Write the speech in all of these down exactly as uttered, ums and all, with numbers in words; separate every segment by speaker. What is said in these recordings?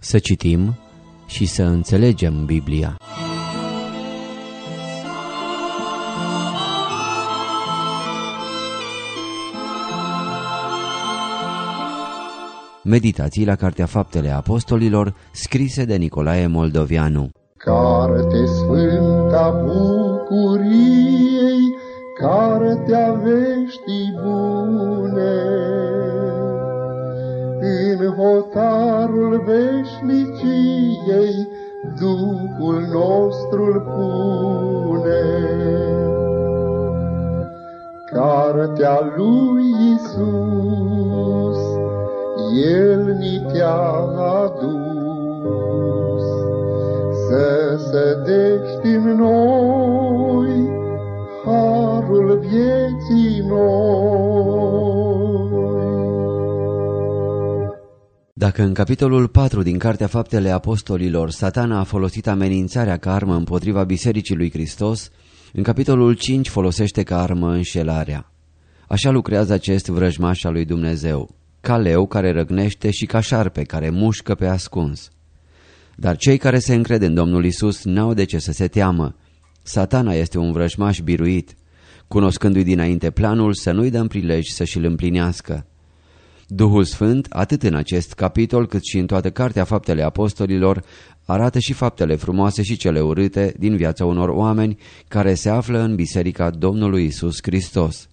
Speaker 1: Să citim și să înțelegem Biblia. Meditații la Cartea Faptele Apostolilor, scrise de Nicolae Moldovianu.
Speaker 2: Carte sfânta bucuriei, cartea veștii bune, în hotarul veșniciei Duhul nostru-l pune. Cartea lui Iisus, El ni te-a adus, să sădești în noi harul vieții noi.
Speaker 1: Dacă în capitolul patru din Cartea Faptele Apostolilor Satana a folosit amenințarea ca armă împotriva Bisericii lui Hristos, în capitolul cinci folosește ca armă înșelarea. Așa lucrează acest vrăjmaș al lui Dumnezeu, ca leu care răgnește și ca șarpe care mușcă pe ascuns. Dar cei care se încred în Domnul Isus n-au de ce să se teamă. Satana este un vrăjmaș biruit, cunoscându-i dinainte planul să nu-i dăm prilej să și-l împlinească. Duhul Sfânt, atât în acest capitol cât și în toată Cartea Faptele Apostolilor, arată și faptele frumoase și cele urâte din viața unor oameni care se află în Biserica Domnului Isus Hristos.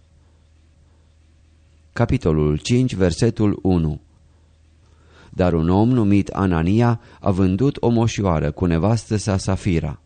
Speaker 1: Capitolul cinci, versetul unu. Dar un om numit Anania a vândut o moșioară cu nevastă sa Safira.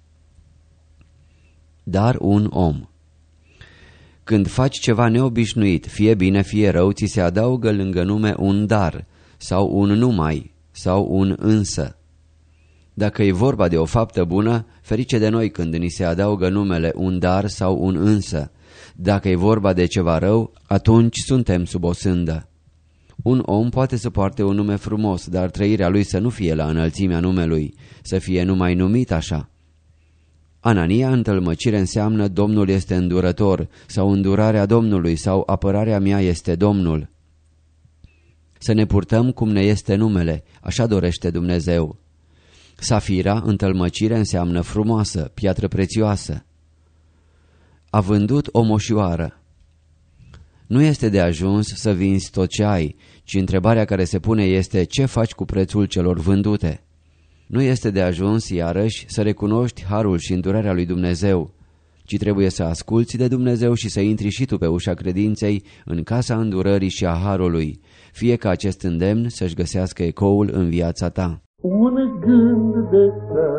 Speaker 1: Dar un om. Când faci ceva neobișnuit, fie bine, fie rău, ți se adaugă lângă nume un dar, sau un numai, sau un însă. Dacă e vorba de o faptă bună, ferice de noi când ni se adaugă numele un dar sau un însă. Dacă e vorba de ceva rău, atunci suntem sub o sândă. Un om poate să poarte un nume frumos, dar trăirea lui să nu fie la înălțimea numelui, să fie numai numit așa. Anania în tălmăcire înseamnă Domnul este îndurător, sau îndurarea Domnului, sau apărarea mea este Domnul. Să ne purtăm cum ne este numele, așa dorește Dumnezeu. Safira în tălmăcire înseamnă frumoasă, piatră prețioasă. A vândut o moșioară. Nu este de ajuns să vinzi tot ce ai, ci întrebarea care se pune este ce faci cu prețul celor vândute. Nu este de ajuns, iarăși, să recunoști harul și îndurarea lui Dumnezeu, ci trebuie să asculți de Dumnezeu și să intri și tu pe ușa credinței în casa îndurării și a harului, fie ca acest îndemn să-și găsească ecoul în viața ta.
Speaker 2: Un gând de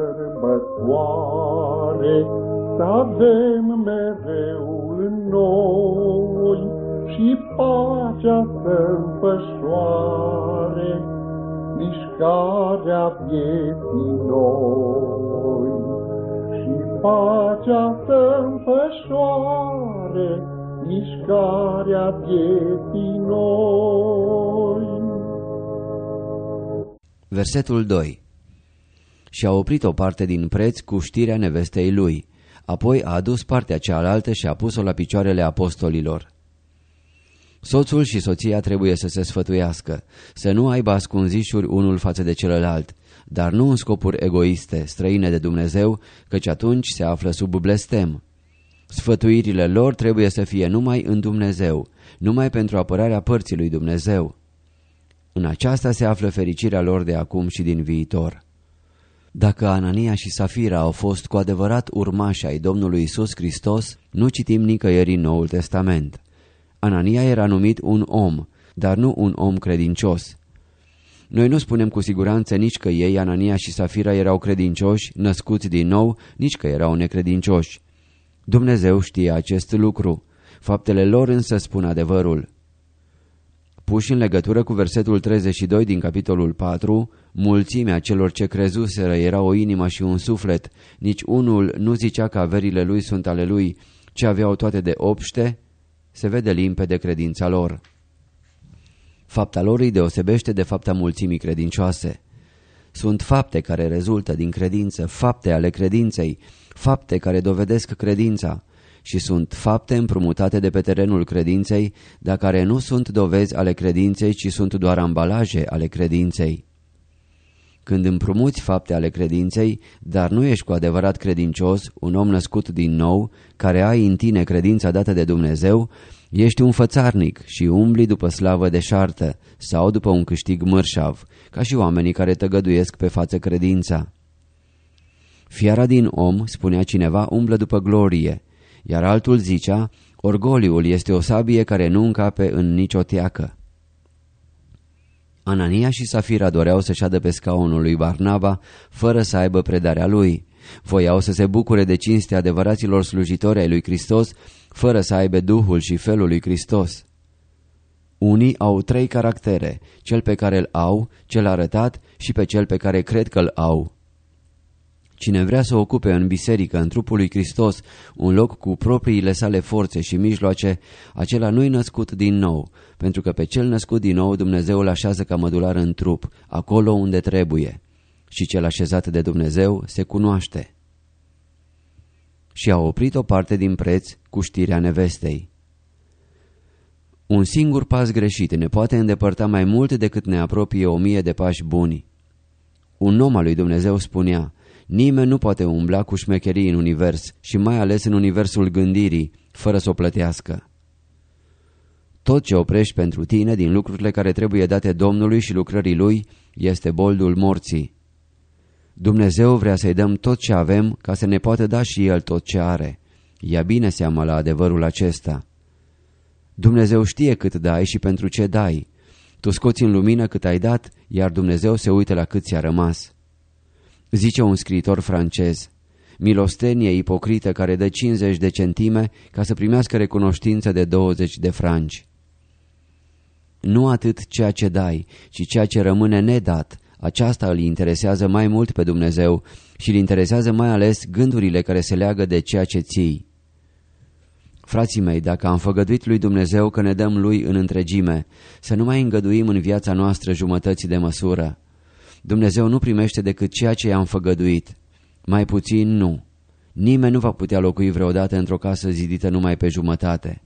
Speaker 2: sărbătoare să avem mereu în noi și pacea să înfășoare mișcarea vieții noi, și pacea să înfășoare mișcarea vieții noi.
Speaker 1: Versetul doi. Și a oprit o parte din preț cu știrea nevestei lui, apoi a adus partea cealaltă și a pus-o la picioarele apostolilor. Soțul și soția trebuie să se sfătuiască, să nu aibă ascunzișuri unul față de celălalt, dar nu în scopuri egoiste, străine de Dumnezeu, căci atunci se află sub blestem. Sfătuirile lor trebuie să fie numai în Dumnezeu, numai pentru apărarea părții lui Dumnezeu. În aceasta se află fericirea lor de acum și din viitor. Dacă Anania și Safira au fost cu adevărat urmași ai Domnului Isus Hristos, nu citim nicăieri în Noul Testament. Anania era numit un om, dar nu un om credincios. Noi nu spunem cu siguranță nici că ei, Anania și Safira, erau credincioși, născuți din nou, nici că erau necredincioși. Dumnezeu știe acest lucru. Faptele lor însă spun adevărul. Puși în legătură cu versetul treizeci și doi din capitolul patru, mulțimea celor ce crezuseră era o inimă și un suflet, nici unul nu zicea că averile lui sunt ale lui, ci aveau toate de obște, se vede limpede credința lor. Fapta lor îi deosebește de fapta mulțimii credincioase. Sunt fapte care rezultă din credință, fapte ale credinței, fapte care dovedesc credința și sunt fapte împrumutate de pe terenul credinței, dar care nu sunt dovezi ale credinței, ci sunt doar ambalaje ale credinței. Când împrumuți fapte ale credinței, dar nu ești cu adevărat credincios, un om născut din nou, care ai în tine credința dată de Dumnezeu, ești un fățarnic și umbli după slavă deșartă sau după un câștig mărșav, ca și oamenii care tăgăduiesc pe față credința. Fiara din om, spunea cineva, umblă după glorie, iar altul zicea, orgoliul este o sabie care nu încape în nicio teacă. Anania și Safira doreau să șadă pe scaunul lui Barnaba, fără să aibă predarea lui. Voiau să se bucure de cinstea adevăraților slujitori ai lui Hristos, fără să aibă Duhul și felul lui Hristos. Unii au trei caractere, cel pe care îl au, cel arătat și pe cel pe care cred că îl au. Cine vrea să ocupe în biserică, în trupul lui Hristos, un loc cu propriile sale forțe și mijloace, acela nu-i născut din nou, pentru că pe cel născut din nou Dumnezeu îl așează ca mădular în trup, acolo unde trebuie. Și cel așezat de Dumnezeu se cunoaște. Și a oprit o parte din preț cu știrea nevestei. Un singur pas greșit ne poate îndepărta mai mult decât ne apropie o mie de pași buni. Un om al lui Dumnezeu spunea, nimeni nu poate umbla cu șmecherii în univers și mai ales în universul gândirii, fără să o plătească. Tot ce oprești pentru tine din lucrurile care trebuie date Domnului și lucrării Lui este boldul morții. Dumnezeu vrea să-i dăm tot ce avem ca să ne poată da și El tot ce are. Ia bine seama la adevărul acesta. Dumnezeu știe cât dai și pentru ce dai. Tu scoți în lumină cât ai dat, iar Dumnezeu se uită la cât ți-a rămas. Zice un scriitor francez, milostenie ipocrită care dă cincizeci de centime ca să primească recunoștință de douăzeci de franci. Nu atât ceea ce dai, ci ceea ce rămâne nedat, aceasta îl interesează mai mult pe Dumnezeu și îl interesează mai ales gândurile care se leagă de ceea ce ții. Frații mei, dacă am făgăduit lui Dumnezeu că ne dăm lui în întregime, să nu mai îngăduim în viața noastră jumătăți de măsură. Dumnezeu nu primește decât ceea ce i-am făgăduit. Mai puțin nu. Nimeni nu va putea locui vreodată într-o casă zidită numai pe jumătate.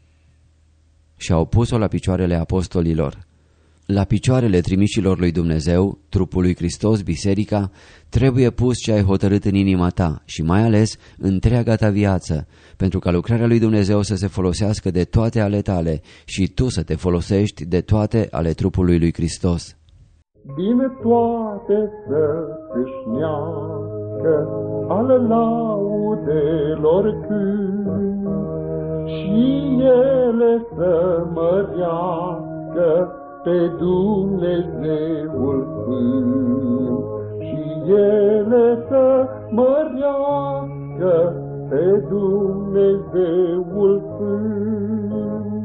Speaker 1: Și-au pus-o la picioarele apostolilor. La picioarele trimișilor lui Dumnezeu, trupul lui Hristos, biserica, trebuie pus ce ai hotărât în inima ta și mai ales întreaga ta viață, pentru ca lucrarea lui Dumnezeu să se folosească de toate ale tale și tu să te folosești de toate ale trupului lui Hristos.
Speaker 2: Din toate să câșnească ale laudelor cânt și ele să mărească pe Dumnezeul Sfânt și ele să mărească pe Dumnezeul Sfânt.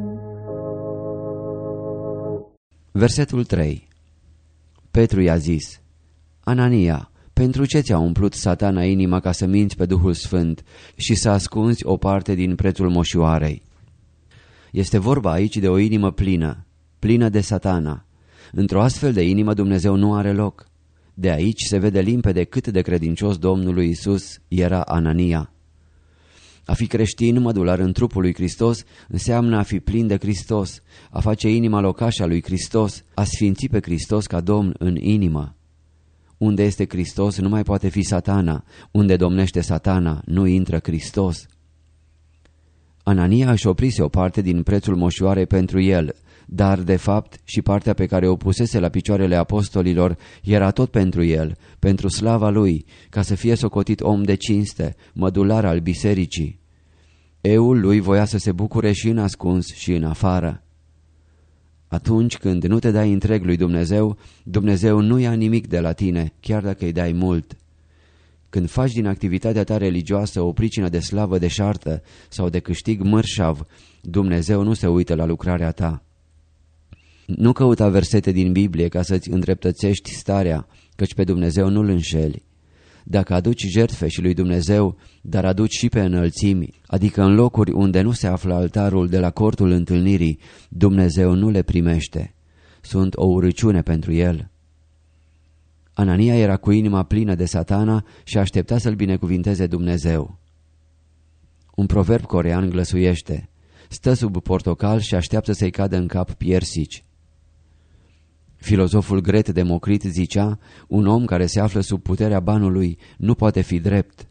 Speaker 1: Versetul trei. Petru i-a zis, Anania, pentru ce ți-a umplut Satana inima ca să minți pe Duhul Sfânt și să ascunzi o parte din prețul moșioarei? Este vorba aici de o inimă plină, plină de Satana. Într-o astfel de inimă Dumnezeu nu are loc. De aici se vede limpede cât de credincios Domnului Iisus era Anania. A fi creștin mădular în trupul lui Hristos înseamnă a fi plin de Hristos, a face inima locașa lui Hristos, a sfinți pe Hristos ca Domn în inimă. Unde este Hristos nu mai poate fi Satana, unde domnește Satana nu intră Hristos. Anania își oprise o parte din prețul moșioarei pentru el, dar de fapt și partea pe care o pusese la picioarele apostolilor era tot pentru el, pentru slava lui, ca să fie socotit om de cinste, mădular al bisericii. Eul lui voia să se bucure și în ascuns și în afară. Atunci când nu te dai întreg lui Dumnezeu, Dumnezeu nu ia nimic de la tine, chiar dacă îi dai mult. Când faci din activitatea ta religioasă o pricină de slavă deșartă sau de câștig mărșav, Dumnezeu nu se uită la lucrarea ta. Nu căuta versete din Biblie ca să-ți îndreptățești starea, căci pe Dumnezeu nu-L înșeli. Dacă aduci jertfe și lui Dumnezeu, dar aduci și pe înălțimi, adică în locuri unde nu se află altarul de la cortul întâlnirii, Dumnezeu nu le primește. Sunt o urăciune pentru el. Anania era cu inima plină de Satana și aștepta să-l binecuvinteze Dumnezeu. Un proverb corean glăsuiește: stă sub portocal și așteaptă să-i cadă în cap piersici. Filozoful gret Democrit zicea, un om care se află sub puterea banului nu poate fi drept.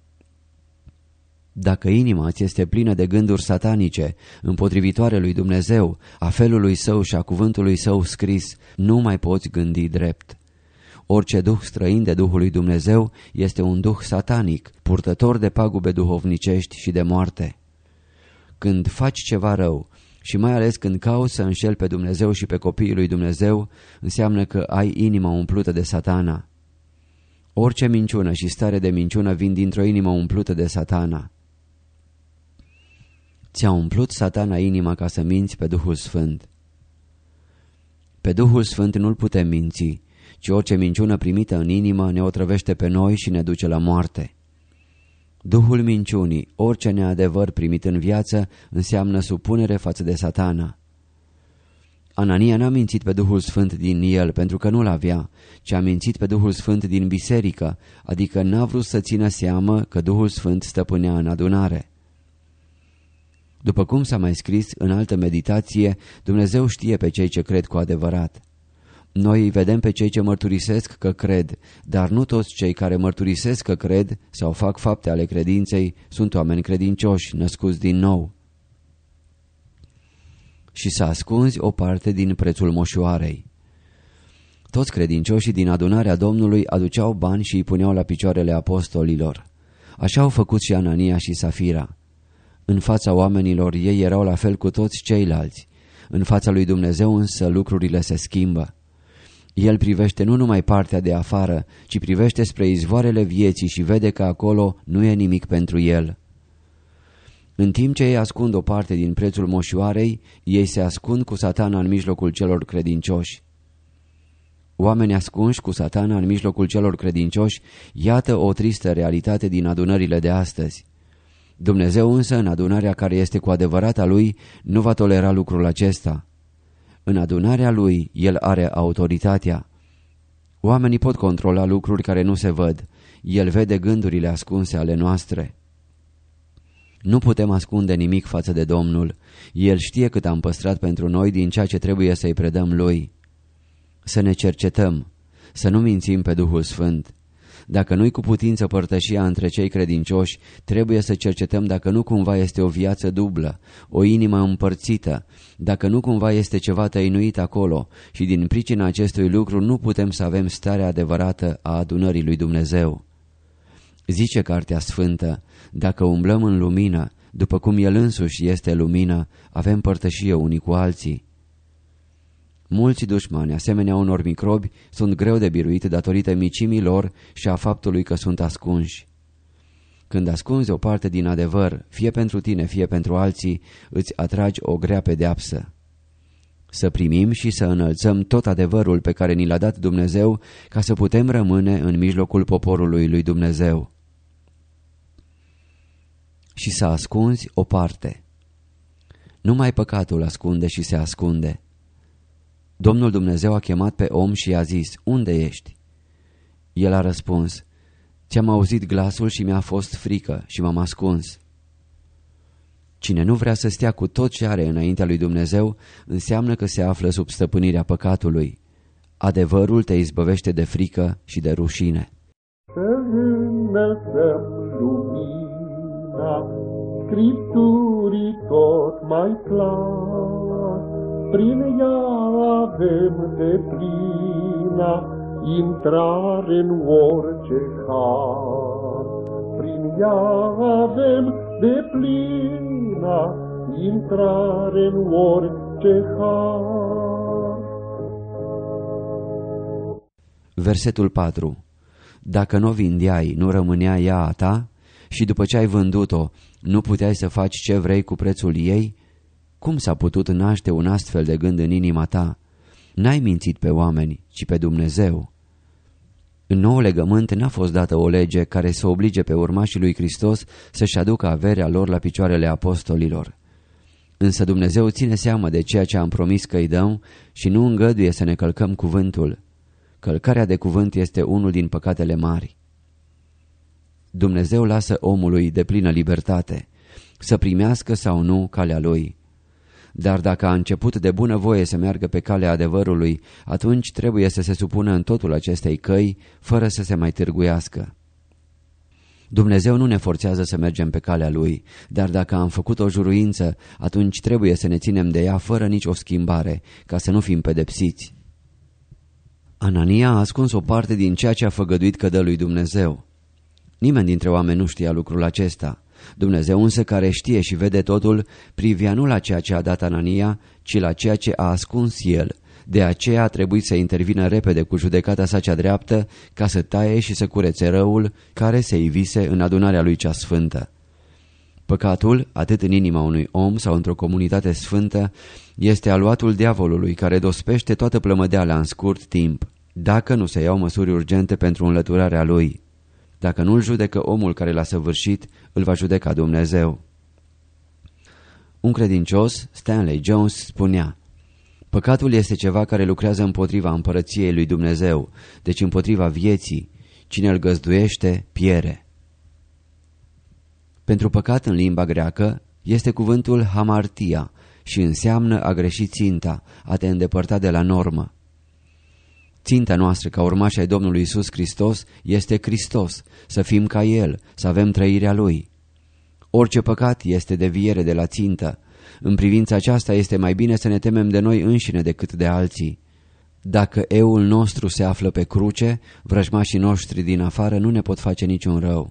Speaker 1: Dacă inima ți este plină de gânduri satanice, împotrivitoare lui Dumnezeu, a felului său și a cuvântului său scris, nu mai poți gândi drept. Orice duh străin de Duhul lui Dumnezeu este un duh satanic, purtător de pagube duhovnicești și de moarte. Când faci ceva rău, și mai ales când cauți să înșeli pe Dumnezeu și pe copiii lui Dumnezeu, înseamnă că ai inima umplută de Satana. Orice minciună și stare de minciună vin dintr-o inimă umplută de Satana. Ți-a umplut Satana inima ca să minți pe Duhul Sfânt. Pe Duhul Sfânt nu-l putem minți, ci orice minciună primită în inimă ne otrăvește pe noi și ne duce la moarte. Duhul minciunii, orice neadevăr primit în viață, înseamnă supunere față de Satana. Anania n-a mințit pe Duhul Sfânt din el pentru că nu-l avea, ci a mințit pe Duhul Sfânt din biserică, adică n-a vrut să țină seamă că Duhul Sfânt stăpânea în adunare. După cum s-a mai scris în altă meditație, Dumnezeu știe pe cei ce cred cu adevărat. Noi îi vedem pe cei ce mărturisesc că cred, dar nu toți cei care mărturisesc că cred sau fac fapte ale credinței sunt oameni credincioși, născuți din nou. Și să ascunzi o parte din prețul moșoarei. Toți credincioșii din adunarea Domnului aduceau bani și îi puneau la picioarele apostolilor. Așa au făcut și Anania și Safira. În fața oamenilor ei erau la fel cu toți ceilalți. În fața lui Dumnezeu însă lucrurile se schimbă. El privește nu numai partea de afară, ci privește spre izvoarele vieții și vede că acolo nu e nimic pentru el. În timp ce ei ascund o parte din prețul moșoarei, ei se ascund cu Satana în mijlocul celor credincioși. Oamenii ascunși cu Satana în mijlocul celor credincioși, iată o tristă realitate din adunările de astăzi. Dumnezeu însă, în adunarea care este cu adevărat a Lui, nu va tolera lucrul acesta. În adunarea Lui, El are autoritatea. Oamenii pot controla lucruri care nu se văd. El vede gândurile ascunse ale noastre. Nu putem ascunde nimic față de Domnul. El știe cât am păstrat pentru noi din ceea ce trebuie să-i predăm Lui. Să ne cercetăm, să nu mințim pe Duhul Sfânt. Dacă nu-i cu putință părtășia între cei credincioși, trebuie să cercetăm dacă nu cumva este o viață dublă, o inimă împărțită, dacă nu cumva este ceva tăinuit acolo și din pricina acestui lucru nu putem să avem starea adevărată a adunării lui Dumnezeu. Zice Cartea Sfântă, dacă umblăm în lumină, după cum El însuși este lumină, avem părtășie unii cu alții. Mulți dușmani, asemenea unor microbi, sunt greu de biruit datorită micimii lor și a faptului că sunt ascunși. Când ascunzi o parte din adevăr, fie pentru tine, fie pentru alții, îți atragi o grea pedeapsă. Să primim și să înălțăm tot adevărul pe care ni l-a dat Dumnezeu ca să putem rămâne în mijlocul poporului lui Dumnezeu. Și să ascunzi o parte. Numai păcatul ascunde și se ascunde. Domnul Dumnezeu a chemat pe om și i-a zis, unde ești? El a răspuns, ți-am auzit glasul și mi-a fost frică și m-am ascuns. Cine nu vrea să stea cu tot ce are înaintea lui Dumnezeu, înseamnă că se află sub stăpânirea păcatului. Adevărul te izbăvește de frică și de rușine.
Speaker 2: Să înălțăm lumina Scripturii tot mai clar, prin ea avem de plină intrare în orice har. Prin ea avem de plină intrare în orice har.
Speaker 1: Versetul patru. Dacă nu o vindeai, nu rămânea ea a ta? Și după ce ai vândut-o, nu puteai să faci ce vrei cu prețul ei? Cum s-a putut naște un astfel de gând în inima ta? N-ai mințit pe oameni, ci pe Dumnezeu. În nou legământ n-a fost dată o lege care să oblige pe urmașii lui Hristos să-și aducă averea lor la picioarele apostolilor. Însă Dumnezeu ține seamă de ceea ce am promis că îi dăm și nu îngăduie să ne călcăm cuvântul. Călcarea de cuvânt este unul din păcatele mari. Dumnezeu lasă omului deplină libertate, să primească sau nu calea lui. dar dacă a început de bunăvoie să meargă pe calea adevărului, atunci trebuie să se supună în totul acestei căi, fără să se mai târguiască. Dumnezeu nu ne forțează să mergem pe calea Lui, dar dacă am făcut o juruință, atunci trebuie să ne ținem de ea fără nici o schimbare, ca să nu fim pedepsiți. Anania a ascuns o parte din ceea ce a făgăduit că dă lui Dumnezeu. Nimeni dintre oameni nu știa lucrul acesta. Dumnezeu însă, care știe și vede totul, privea nu la ceea ce a dat Anania, ci la ceea ce a ascuns el. De aceea a trebuit să intervină repede cu judecata sa cea dreaptă, ca să taie și să curețe răul care se ivise în adunarea lui cea sfântă. Păcatul, atât în inima unui om sau într-o comunitate sfântă, este aluatul diavolului care dospește toată plămădeala în scurt timp, dacă nu se iau măsuri urgente pentru înlăturarea lui. Dacă nu-l judecă omul care l-a săvârșit, îl va judeca Dumnezeu. Un credincios, Stanley Jones, spunea: păcatul este ceva care lucrează împotriva împărăției lui Dumnezeu, deci împotriva vieții. Cine îl găzduiește, piere. Pentru păcat în limba greacă este cuvântul hamartia și înseamnă a greși ținta, a te îndepărta de la normă. Ținta noastră ca urmași ai Domnului Iisus Hristos este Hristos, să fim ca El, să avem trăirea Lui. Orice păcat este deviere de la țintă. În privința aceasta este mai bine să ne temem de noi înșine decât de alții. Dacă eul nostru se află pe cruce, vrăjmașii noștri din afară nu ne pot face niciun rău.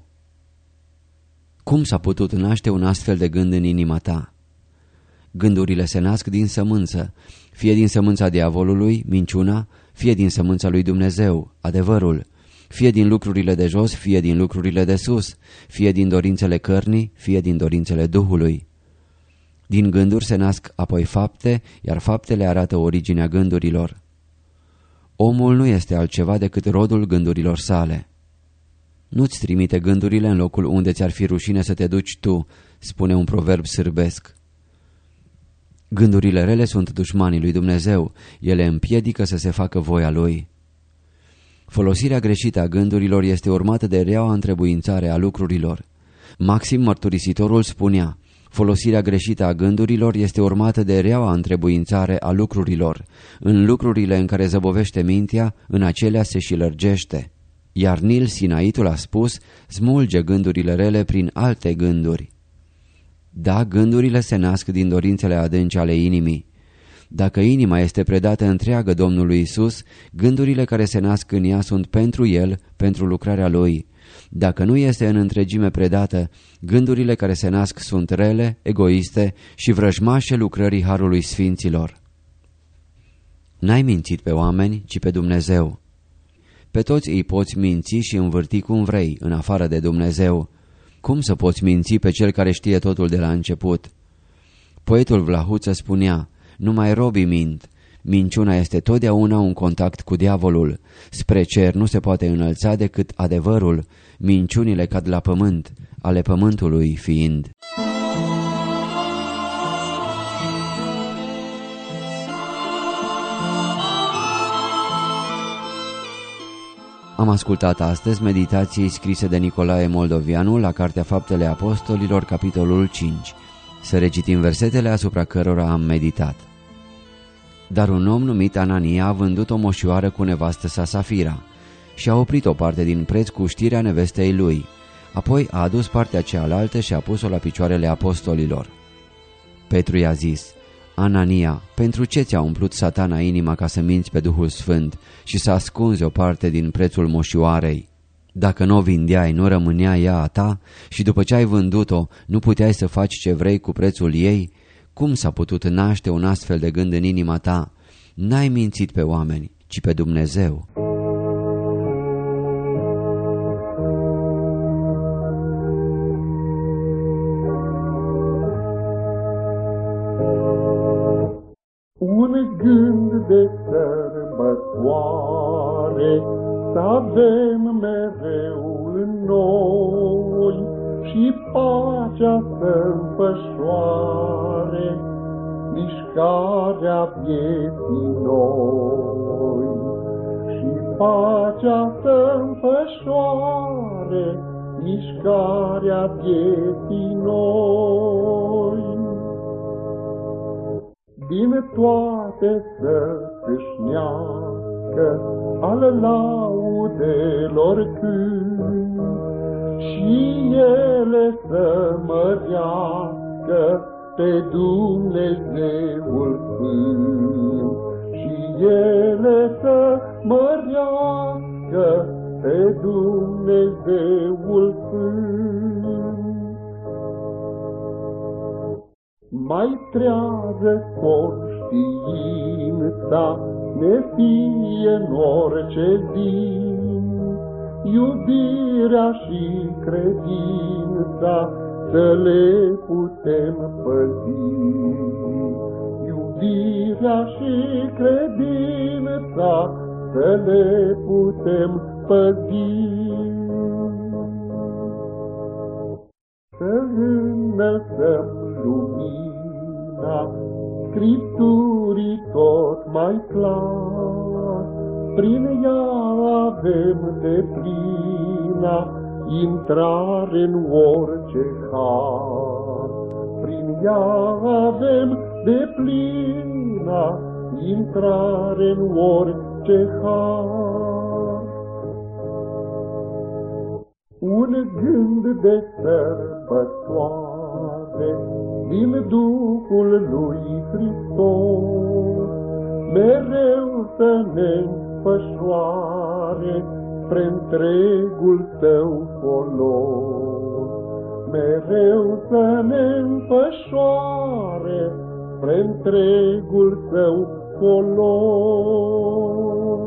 Speaker 1: Cum s-a putut naște un astfel de gând în inima ta? Gândurile se nasc din sămânță, fie din sămânța diavolului, minciuna, fie din sămânța lui Dumnezeu, adevărul, fie din lucrurile de jos, fie din lucrurile de sus, fie din dorințele cărnii, fie din dorințele Duhului. Din gânduri se nasc apoi fapte, iar faptele arată originea gândurilor. Omul nu este altceva decât rodul gândurilor sale. Nu-ți trimite gândurile în locul unde ți-ar fi rușine să te duci tu, spune un proverb sârbesc. Gândurile rele sunt dușmanii lui Dumnezeu, ele împiedică să se facă voia Lui. Folosirea greșită a gândurilor este urmată de reaua întrebuințare a lucrurilor. Maxim Mărturisitorul spunea: folosirea greșită a gândurilor este urmată de reaua întrebuințare a lucrurilor. În lucrurile în care zăbovește mintea, în acelea se și lărgește. Iar Nil Sinaitul a spus: smulge gândurile rele prin alte gânduri. Da, gândurile se nasc din dorințele adânci ale inimii. Dacă inima este predată întreagă Domnului Isus, gândurile care se nasc în ea sunt pentru El, pentru lucrarea Lui. Dacă nu este în întregime predată, gândurile care se nasc sunt rele, egoiste și vrăjmașe lucrării harului sfinților. N-ai mințit pe oameni, ci pe Dumnezeu. Pe toți îi poți minți și învârti cum vrei, în afară de Dumnezeu. Cum să poți minți pe cel care știe totul de la început? Poetul Vlahuță spunea: numai robii mint. Minciuna este totdeauna un contact cu diavolul. Spre cer nu se poate înălța decât adevărul. Minciunile cad la pământ, ale pământului fiind. Am ascultat astăzi meditații scrise de Nicolae Moldovianu la Cartea Faptele Apostolilor, capitolul cinci. Să recitim versetele asupra cărora am meditat. Dar un om numit Anania a vândut o moșioară cu nevastă sa Safira și a oprit o parte din preț cu știrea nevestei lui. Apoi a adus partea cealaltă și a pus-o la picioarele apostolilor. Petru i-a zis: Anania, pentru ce ți-a umplut Satana inima ca să minți pe Duhul Sfânt și să ascunzi o parte din prețul moșioarei? Dacă nu o vindeai, nu rămânea ea a ta? Și după ce ai vândut-o, nu puteai să faci ce vrei cu prețul ei? Cum s-a putut naște un astfel de gând în inima ta? N-ai mințit pe oameni, ci pe Dumnezeu.
Speaker 2: Un gând de sărbătoare să avem mereu în noi și pacea să-nfășoare mișcarea vieții noi. Și pacea să-nfășoare mișcarea vieții noi. din toate să câșnească al laudelor cânt, și ele să mărească pe Dumnezeul Sfânt, și ele să mărească pe Dumnezeul Sfânt. Mai trează conștiința, ne fie în orice zi, iubirea și credința să le putem păzi. Iubirea și credința să le putem păzi. Să înălțăm lumina Scripturii tot mai clar, prin ea avem deplina intrare în orice har. Prin ea avem deplina intrare în orice har. Un gând de sărbătoare din Duhul lui Hristos mereu să ne înfășoare spre întregul Său folos. Mereu să ne înfășoare spre întregul Său folos.